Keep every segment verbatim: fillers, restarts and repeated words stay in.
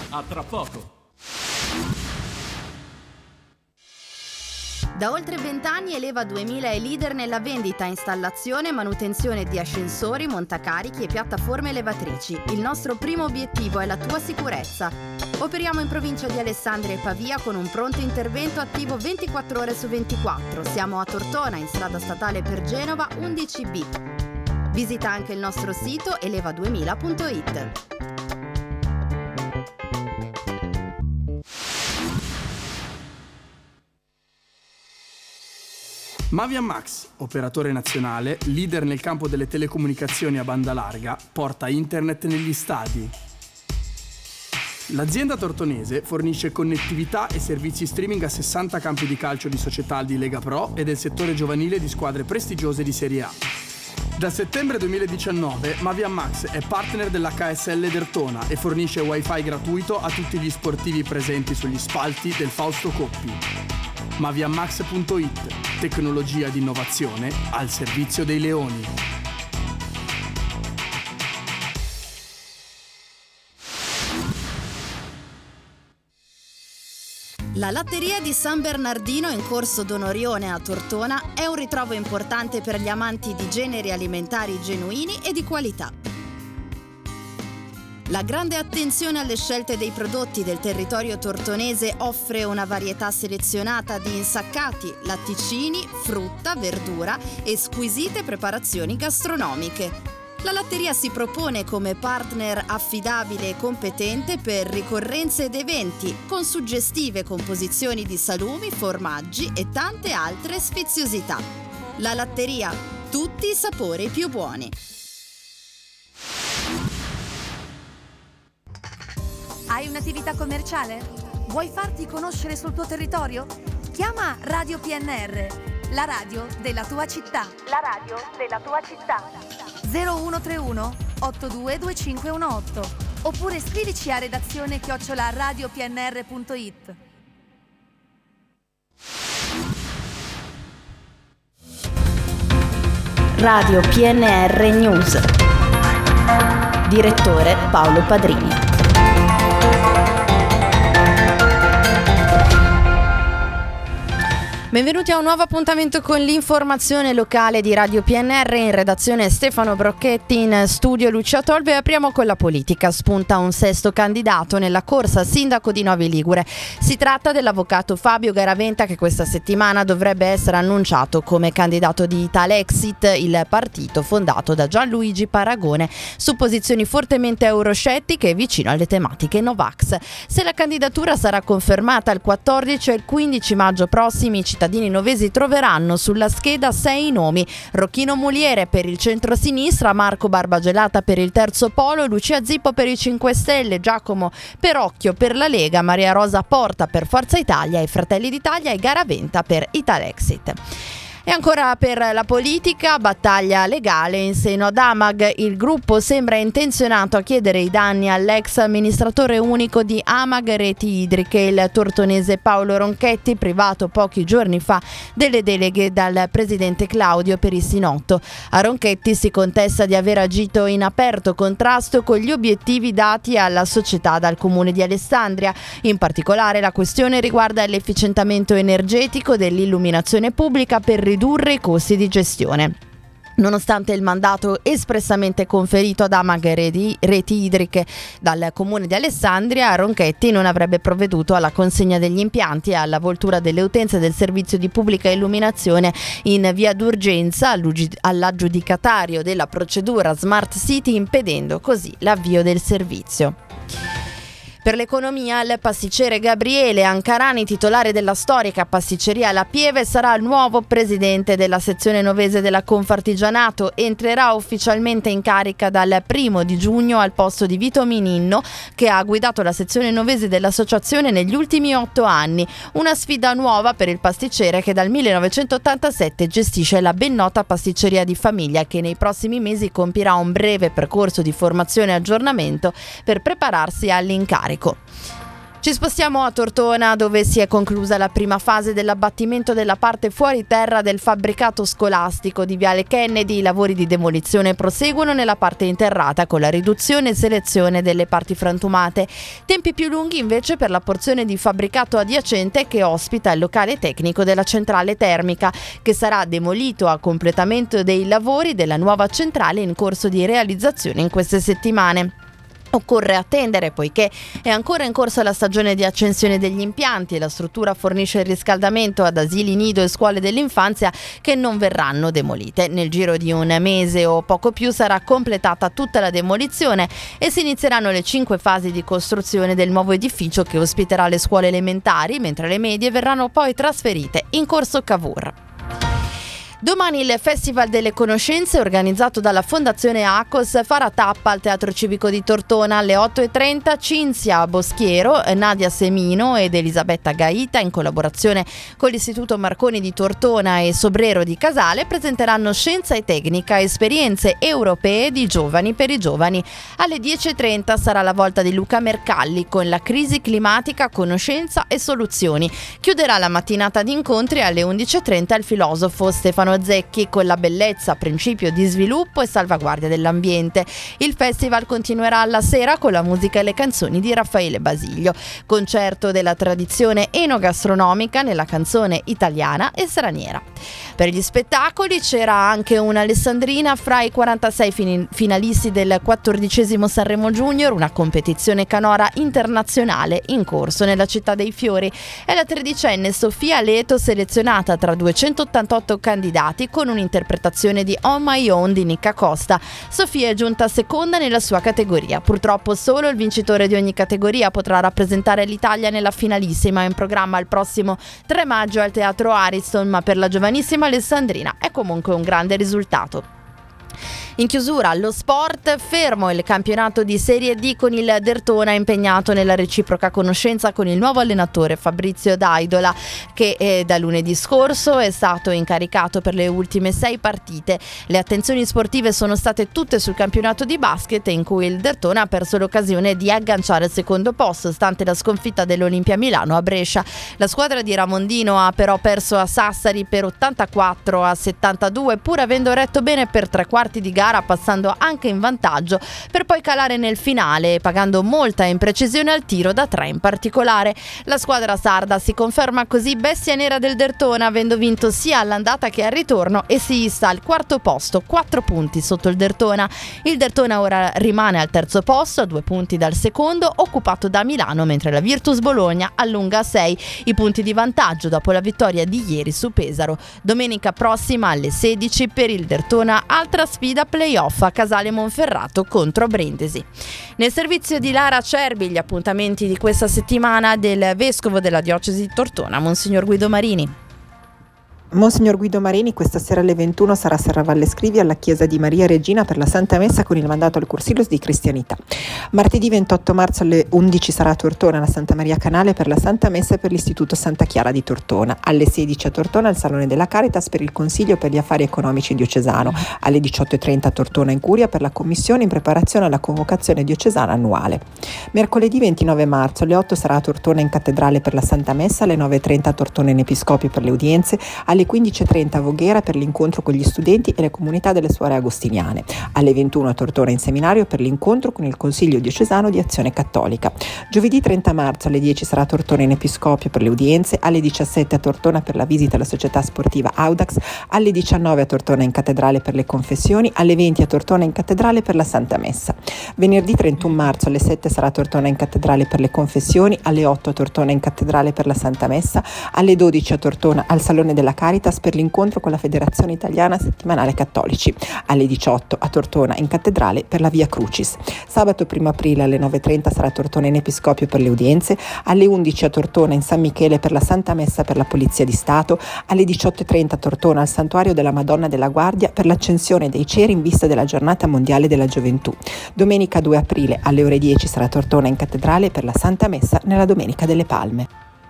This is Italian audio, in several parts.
A tra poco. Da oltre vent'anni Eleva duemila è leader nella vendita, installazione e manutenzione di ascensori, montacarichi e piattaforme elevatrici. Il nostro primo obiettivo è la tua sicurezza. Operiamo in provincia di Alessandria e Pavia con un pronto intervento attivo ventiquattro ore su ventiquattro. Siamo a Tortona, in strada statale per Genova undici B. Visita anche il nostro sito eleva duemila punto it. Mavian Max, operatore nazionale, leader nel campo delle telecomunicazioni a banda larga, porta internet negli stadi. L'azienda tortonese fornisce connettività e servizi streaming a sessanta campi di calcio di società di Lega Pro e del settore giovanile di squadre prestigiose di Serie A. Da settembre duemiladiciannove Mavian Max è partner dell'H S L Dertona e fornisce wifi gratuito a tutti gli sportivi presenti sugli spalti del Fausto Coppi. mavian max punto it, tecnologia di innovazione al servizio dei leoni. La latteria di San Bernardino in Corso Donorione a Tortona è un ritrovo importante per gli amanti di generi alimentari genuini e di qualità. La grande attenzione alle scelte dei prodotti del territorio tortonese offre una varietà selezionata di insaccati, latticini, frutta, verdura e squisite preparazioni gastronomiche. La latteria si propone come partner affidabile e competente per ricorrenze ed eventi, con suggestive composizioni di salumi, formaggi e tante altre sfiziosità. La latteria, tutti i sapori più buoni. Hai un'attività commerciale? Vuoi farti conoscere sul tuo territorio? Chiama Radio P N R, la radio della tua città. La radio della tua città. zero uno tre uno otto due due cinque uno otto oppure scrivici a redazione chiocciola radio p n r punto it. Radio P N R News. Direttore Paolo Padrini. Benvenuti a un nuovo appuntamento con l'informazione locale di Radio P N R. In redazione Stefano Brocchetti, in studio Lucia Tolve. Apriamo con la politica. Spunta un sesto candidato nella corsa sindaco di Novi Ligure. Si tratta dell'avvocato Fabio Garaventa, che questa settimana dovrebbe essere annunciato come candidato di Italexit, il partito fondato da Gianluigi Paragone, su posizioni fortemente euroscettiche e vicino alle tematiche Novax. Se la candidatura sarà confermata il quattordici e il quindici maggio prossimi, i cittadini novesi troveranno sulla scheda sei nomi: Rocchino Muliere per il centro-sinistra, Marco Barbagelata per il Terzo Polo, Lucia Zippo per i cinque Stelle, Giacomo Perocchio per la Lega, Maria Rosa Porta per Forza Italia e Fratelli d'Italia e Garaventa per Italexit. E ancora per la politica, battaglia legale in seno ad Amag. Il gruppo sembra intenzionato a chiedere i danni all'ex amministratore unico di Amag Reti Idriche, il tortonese Paolo Ronchetti, privato pochi giorni fa delle deleghe dal presidente Claudio Perissinotto. A Ronchetti si contesta di aver agito in aperto contrasto con gli obiettivi dati alla società dal comune di Alessandria. In particolare la questione riguarda l'efficientamento energetico dell'illuminazione pubblica per ridurre i costi di gestione. Nonostante il mandato espressamente conferito ad Amag Reti Idriche dal comune di Alessandria, Ronchetti non avrebbe provveduto alla consegna degli impianti e alla voltura delle utenze del servizio di pubblica illuminazione in via d'urgenza all'aggiudicatario della procedura Smart City, impedendo così l'avvio del servizio. Per l'economia, il pasticcere Gabriele Ancarani, titolare della storica pasticceria La Pieve, sarà il nuovo presidente della sezione novese della Confartigianato. Entrerà ufficialmente in carica dal primo di giugno al posto di Vito Mininno, che ha guidato la sezione novese dell'associazione negli ultimi otto anni. Una sfida nuova per il pasticcere che dal millenovecentottantasette gestisce la ben nota pasticceria di famiglia, che nei prossimi mesi compirà un breve percorso di formazione e aggiornamento per prepararsi all'incarico. Ci spostiamo a Tortona, dove si è conclusa la prima fase dell'abbattimento della parte fuori terra del fabbricato scolastico di Viale Kennedy. I lavori di demolizione proseguono nella parte interrata con la riduzione e selezione delle parti frantumate. Tempi più lunghi invece per la porzione di fabbricato adiacente che ospita il locale tecnico della centrale termica, che sarà demolito a completamento dei lavori della nuova centrale in corso di realizzazione in queste settimane. Occorre attendere poiché è ancora in corso la stagione di accensione degli impianti e la struttura fornisce il riscaldamento ad asili nido e scuole dell'infanzia che non verranno demolite. Nel giro di un mese o poco più sarà completata tutta la demolizione e si inizieranno le cinque fasi di costruzione del nuovo edificio che ospiterà le scuole elementari, mentre le medie verranno poi trasferite in Corso Cavour. Domani il Festival delle Conoscenze, organizzato dalla Fondazione Acos, farà tappa al Teatro Civico di Tortona. Alle otto e trenta Cinzia Boschiero, Nadia Semino ed Elisabetta Gaita, in collaborazione con l'Istituto Marconi di Tortona e Sobrero di Casale, presenteranno Scienza e Tecnica, esperienze europee di giovani per i giovani. Alle dieci e trenta sarà la volta di Luca Mercalli con la crisi climatica, conoscenza e soluzioni. Chiuderà la mattinata di incontri alle undici e trenta il filosofo Stefano Zecchi con la bellezza, principio di sviluppo e salvaguardia dell'ambiente. Il festival continuerà alla sera con la musica e le canzoni di Raffaele Basiglio, concerto della tradizione enogastronomica nella canzone italiana e straniera. Per gli spettacoli c'era anche un'alessandrina fra i quarantasei fin- finalisti del quattordicesimo Sanremo Junior, una competizione canora internazionale in corso nella città dei fiori. È la tredicenne Sofia Leto selezionata tra duecentottantotto candidati con un'interpretazione di On My Own di Nicca Costa. Sofia è giunta seconda nella sua categoria. Purtroppo solo il vincitore di ogni categoria potrà rappresentare l'Italia nella finalissima, in programma il prossimo tre maggio al Teatro Ariston, ma per la giovanissima alessandrina è comunque un grande risultato. In chiusura, allo sport, fermo il campionato di Serie D con il Derthona impegnato nella reciproca conoscenza con il nuovo allenatore Fabrizio Daidola, che eh, da lunedì scorso è stato incaricato per le ultime sei partite. Le attenzioni sportive sono state tutte sul campionato di basket, in cui il Derthona ha perso l'occasione di agganciare il secondo posto stante la sconfitta dell'Olimpia Milano a Brescia. La squadra di Ramondino ha però perso a Sassari per ottantaquattro a settantadue, pur avendo retto bene per tre quarti di gara, passando anche in vantaggio per poi calare nel finale, pagando molta imprecisione al tiro da tre in particolare. La squadra sarda si conferma così bestia nera del Derthona, avendo vinto sia all'andata che al ritorno, e si issa al quarto posto, quattro punti sotto il Derthona. Il Derthona ora rimane al terzo posto, a due punti dal secondo, occupato da Milano, mentre la Virtus Bologna allunga a sei i punti di vantaggio dopo la vittoria di ieri su Pesaro. Domenica prossima alle sedici per il Derthona altra sfida playoff a Casale Monferrato contro Brindisi. Nel servizio di Lara Cerbi gli appuntamenti di questa settimana del Vescovo della Diocesi di Tortona, Monsignor Guido Marini. Monsignor Guido Marini questa sera alle ventuno sarà a Serravalle Scrivi alla Chiesa di Maria Regina per la Santa Messa con il mandato al Cursilus di Cristianità. Martedì ventotto marzo alle undici sarà a Tortona la Santa Maria Canale per la Santa Messa per l'Istituto Santa Chiara di Tortona. Alle sedici a Tortona al Salone della Caritas per il Consiglio per gli Affari Economici Diocesano. Alle diciotto e trenta a Tortona in Curia per la Commissione in preparazione alla convocazione diocesana annuale. Mercoledì ventinove marzo alle otto sarà a Tortona in Cattedrale per la Santa Messa, alle nove e trenta a Tortona in Episcopio per le udienze, alle quindici e trenta a Voghera per l'incontro con gli studenti e le comunità delle suore agostiniane, alle ventuno a Tortona in Seminario per l'incontro con il Consiglio diocesano di Azione Cattolica. Giovedì trenta marzo alle dieci sarà a Tortona in Episcopio per le udienze, alle diciassette a Tortona per la visita alla società sportiva Audax, alle diciannove a Tortona in Cattedrale per le confessioni, alle venti a Tortona in Cattedrale per la Santa Messa. Venerdì trentuno marzo alle sette sarà a Tortona in Cattedrale per le confessioni, alle otto a Tortona in Cattedrale per la Santa Messa, alle dodici a Tortona al Salone della Caritas per l'incontro con la Federazione Italiana Settimanale Cattolici, alle diciotto a Tortona in Cattedrale per la Via Crucis. Sabato primo aprile alle nove e trenta sarà a Tortona in Episcopio per le udienze, alle undici a Tortona in San Michele per la Santa Messa per la Polizia di Stato, alle diciotto e trenta a Tortona al Santuario della Madonna della Guardia per l'accensione dei ceri in vista della Giornata Mondiale della Gioventù. Domenica due aprile alle ore dieci sarà a Tortona in Cattedrale per la Santa Messa nella Domenica delle Palme.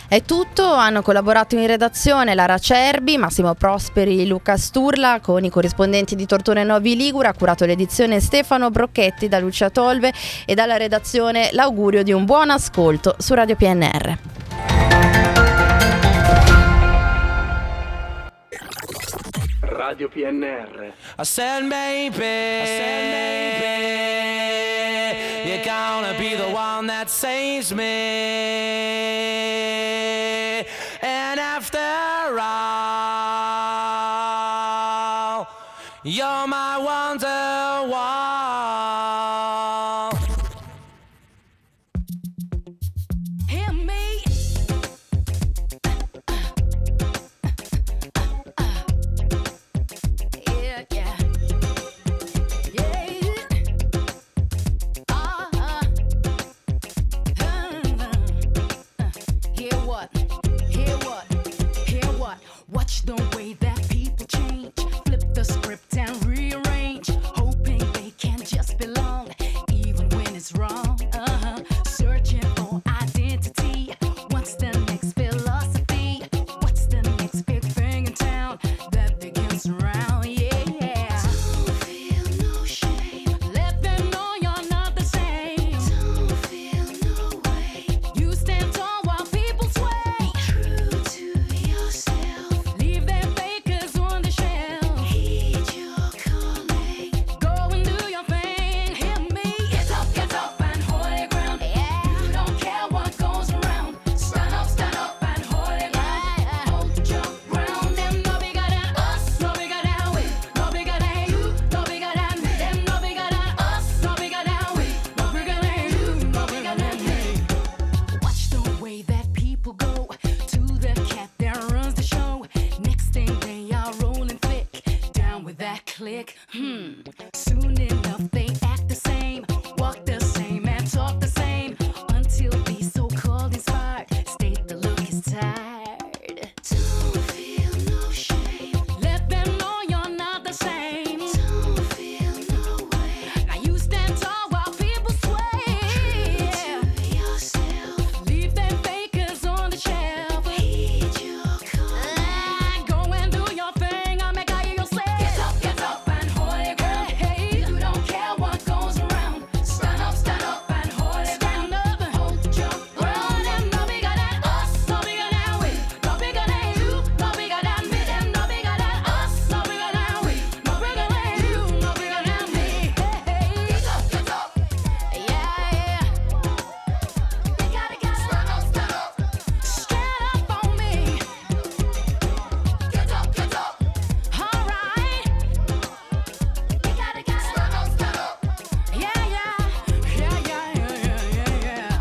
È tutto, hanno collaborato in redazione Lara Cerbi, Massimo Prosperi, Luca Sturla, con i corrispondenti di Tortona e Novi Ligure. Ha curato l'edizione Stefano Brocchetti. Da Lucia Tolve e dalla redazione l'augurio di un buon ascolto su Radio P N R. Radio P N R. I said maybe, I said maybe you're gonna be the one that saves me. And after all, you're my wonderwall. Hear me. Yeah, yeah. Yeah. Uh-huh. Hear what? Hear what? Hear what? Watch the way that people change. Flip the script and rearrange. Hoping they can just belong, even when it's wrong. Uh-huh. Searching for identity. What's the next philosophy? What's the next big thing in town that begins around? Yeah. Don't feel no shame. Let them know you're not the same. Don't feel no way. You stand tall while people sway. True to yourself. Leave them fakers on the shelf. Heed your calling. Go and do your thing. Hear me. Get up, get up and hold your ground. Yeah. You don't care what goes around. Stand up, stand up and hold your ground. Hold your ground. Them no bigger than us, no bigger than we. No bigger than you, no bigger than me. Them no bigger than us, no bigger than we. No bigger than you, no bigger than me. Watch the way that people go to the cat that runs the show. Next thing they are rolling thick, down with that click. Hmm. Soon enough they act the same, walk the same and talk the same, until these so-called inspired state the look is tired. Don't feel no shame. Let them know you're not the same. Don't feel no way. Now you stand tall while people sway. True to yourself. Leave them fakers on the shelf. Heed your calling. Go and do your thing. I'll make you yourself. Get up, get up and hold your ground. Hey, you don't care what goes around. Stand up, stand up and hold your ground. Hold your ground. Them no bigger than us, no bigger than we. No bigger than you, no bigger than me. Them no bigger than us, no bigger than we. No bigger than you, no bigger than me. Hey, get up, get up. Yeah, yeah. You gotta, gotta stand up, stand up. Stand up on me. Get up, get up. All right. You gotta, gotta stand up, stand up. Yeah, yeah. Yeah, yeah, yeah, yeah, yeah, yeah.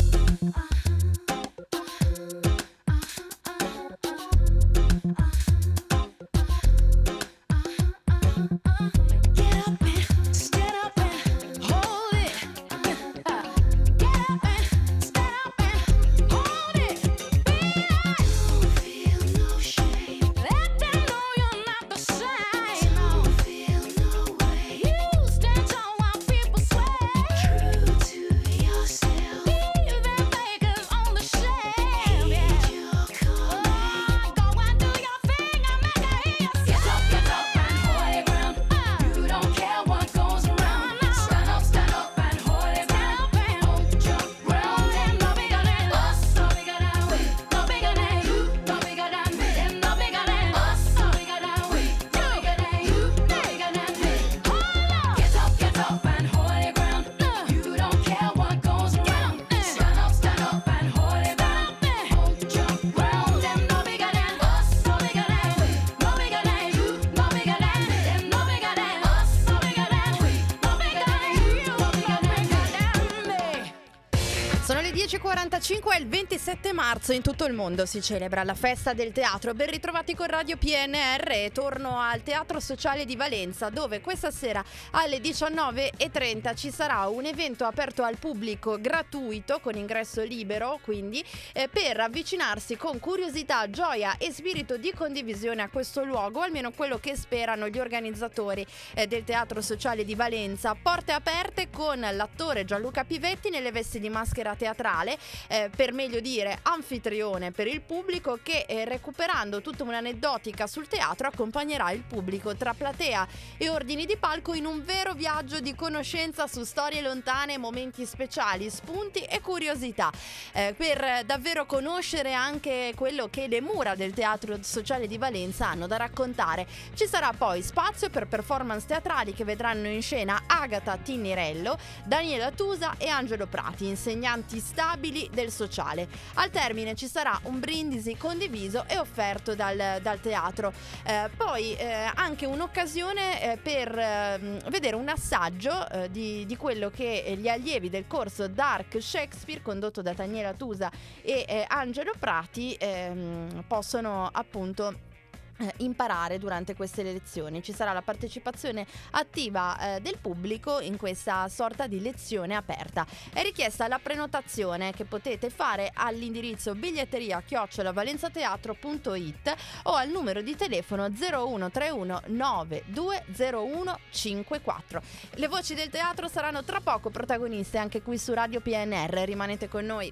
Get up and stand up and hold it. Get up and stand up and hold it. Don't feel no shame. Let them know you're not the same. Don't feel no way. You stand tall while people sway. True to yourself. Leave them fakers on the shelf. Heed your calling. Go and do your thing. I'll make you hear yourself. Get up, get up and hold your ground. You don't care what goes around. Stand up, stand up and hold your ground. Hold your ground. Them no bigger than us, no bigger than we. No bigger than you, no bigger than me. Them no bigger than us, no bigger than we. No bigger than you, no bigger than me. Hold up. Get up, get up and hold your ground. You don't care what goes around. Stand up, stand up and hold your ground. Hold your ground. Them no bigger than us, no bigger than we. No bigger than you, no bigger than me. Them no bigger than us, no bigger than we. No bigger than you, no bigger than me. Sono le dieci e quarantacinque e il ventisette marzo in tutto il mondo si celebra la festa del teatro. Ben ritrovati con Radio P N R e torno al Teatro Sociale di Valenza, dove questa sera alle diciannove e trenta ci sarà un evento aperto al pubblico gratuito con ingresso libero, quindi eh, per avvicinarsi con curiosità, gioia e spirito di condivisione a questo luogo, almeno quello che sperano gli organizzatori eh, del Teatro Sociale di Valenza. Porte aperte con l'attore Gianluca Pivetti nelle vesti di maschera teatrale teatrale, eh, per meglio dire anfitrione per il pubblico, che eh, recuperando tutta un'aneddotica sul teatro accompagnerà il pubblico tra platea e ordini di palco in un vero viaggio di conoscenza su storie lontane, momenti speciali, spunti e curiosità, eh, per davvero conoscere anche quello che le mura del Teatro Sociale di Valenza hanno da raccontare. Ci sarà poi spazio per performance teatrali che vedranno in scena Agata Tinnirello, Daniela Tusa e Angelo Prati, insegnanti stabili del sociale. Al termine ci sarà un brindisi condiviso e offerto dal, dal teatro. Eh, poi eh, anche un'occasione eh, per eh, vedere un assaggio eh, di, di quello che gli allievi del corso Dark Shakespeare, condotto da Daniela Tusa e eh, Angelo Prati, ehm, possono appunto imparare durante queste lezioni. Ci sarà la partecipazione attiva eh, del pubblico in questa sorta di lezione aperta. È richiesta la prenotazione che potete fare all'indirizzo biglietteria chiocciola valenzateatro punto it o al numero di telefono zero uno tre uno nove due zero uno cinque quattro. Le voci del teatro saranno tra poco protagoniste anche qui su Radio P N R. Rimanete con noi.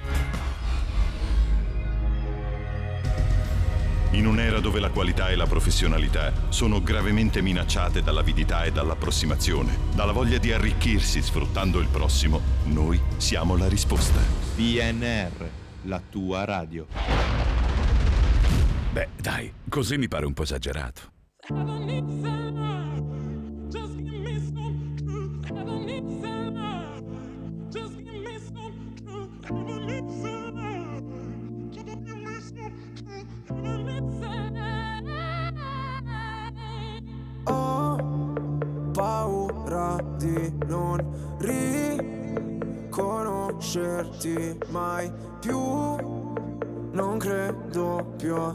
In un'era dove la qualità e la professionalità sono gravemente minacciate dall'avidità e dall'approssimazione, dalla voglia di arricchirsi sfruttando il prossimo, noi siamo la risposta. P N R, la tua radio. Beh, dai, così mi pare un po' esagerato. Ho paura di non riconoscerti mai più. Non credo più a